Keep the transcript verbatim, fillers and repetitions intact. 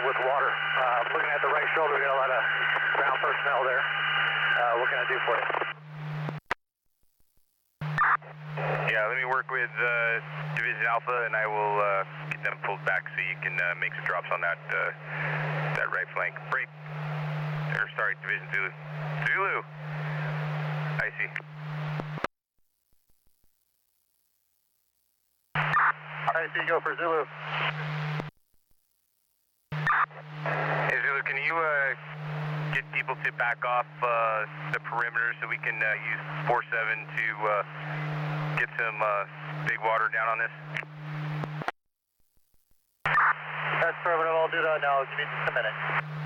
with water. Uh, looking at the right shoulder, we got a lot of ground personnel there. Uh, what can I do for you? Yeah, let me work with uh, Division Alpha, and I will uh, get them pulled back so you can uh, make some drops on that uh, that right flank. Break. Or sorry, Division Zulu. Zulu. I see. I see. Go for Zulu. Hey Zulu, can you uh, get people to back off uh, the perimeter so we can uh, use four seven to uh, get some uh, big water down on this? That's affirmative. I'll do that now. Give me just a minute.